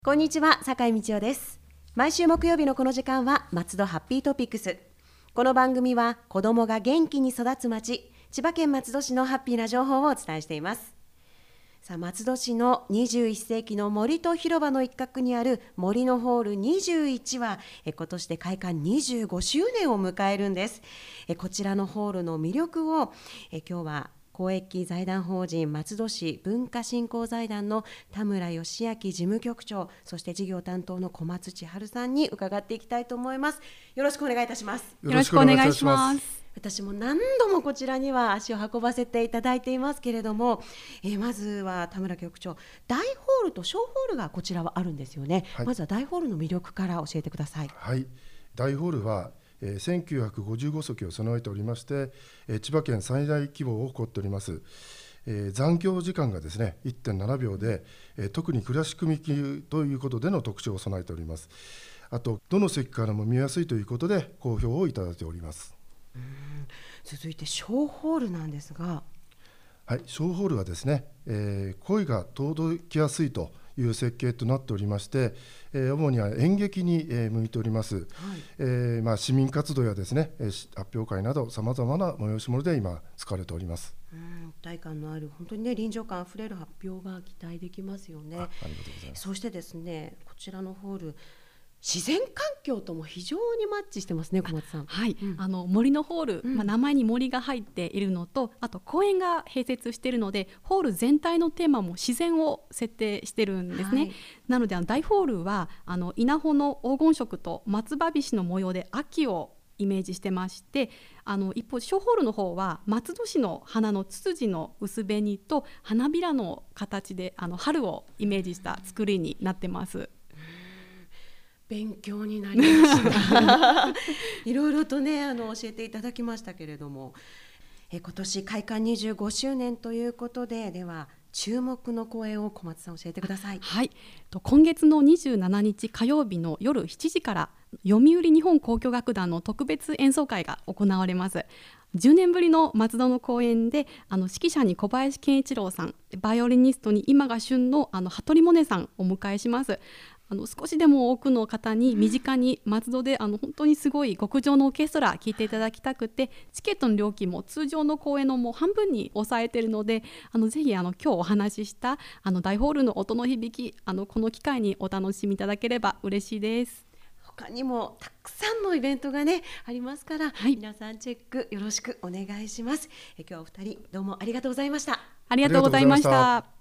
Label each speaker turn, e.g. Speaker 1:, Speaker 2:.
Speaker 1: こんにちは、坂井道夫です。毎週木曜日のこの時間は松戸ハッピートピックス。この番組は子どもが元気に育つ町、千葉県松戸市のハッピーな情報をお伝えしています。さあ、松戸市の21世紀の森と広場の一角にある森のホール21は今年で開館25周年を迎えるんです。こちらのホールの魅力を今日は公益財団法人松戸市文化振興財団の田村義明事務局長、そして事業担当の小松千春さんに伺っていきたいと思います。よろしくお願いいたします。
Speaker 2: よろしくお願いします。
Speaker 1: 私も何度もこちらには足を運ばせていただいていますけれども、まずは田村局長、大ホールと小ホールがこちらはあるんですよね。はい、まずは大ホールの魅力から教えてください。
Speaker 2: はい、大ホールは1955席を備えておりまして、千葉県最大規模を誇っております。残業時間がですね 1.7 秒で、特にクラシック向きということでの特徴を備えております。あとどの席からも見やすいということで好評をいただいております。
Speaker 1: 続いて小ホールなんですが、
Speaker 2: はい、小ホールはですね、声が届きやすいという設計となっておりまして、主には演劇に、向いております。はい、市民活動やですね、発表会などさまざまな催し物で今使われております。
Speaker 1: 一体感のある本当にね、臨場感あふれる発表が期待できますよね。
Speaker 2: ありがとうございます。
Speaker 1: そしてですね、こちらのホール、自然環境とも非常にマッチしてますね、小松さん。
Speaker 3: はい、森のホール、名前に森が入っているのと、あと公園が併設しているので、ホール全体のテーマも自然を設定してるんですね。はい、なので大ホールは稲穂の黄金色と松葉菱の模様で秋をイメージしてまして、一方小ホールの方は松戸市の花のツツジの薄紅と花びらの形で春をイメージした作りになってます。
Speaker 1: 勉強になりましたいろいろとね教えていただきましたけれども、今年開館25周年ということで、では注目の公演を小松さん教えてください。
Speaker 3: はい、今月の27日火曜日の夜7時から読売日本交響楽団の特別演奏会が行われます。10年ぶりの松戸の公演で指揮者に小林健一郎さん、バイオリニストに今が旬の羽鳥萌音さんをお迎えします。少しでも多くの方に身近に松戸で本当にすごい極上のオーケストラ聴いていただきたくて、チケットの料金も通常の公演のもう半分に抑えているので、ぜひ今日お話しした大ホールの音の響き、この機会にお楽しみいただければ嬉しいです。
Speaker 1: 他にもたくさんのイベントがねありますから、
Speaker 3: はい、
Speaker 1: 皆さんチェックよろしくお願いします。今日はお二人どうもありがとうございました。
Speaker 3: ありがとうございました。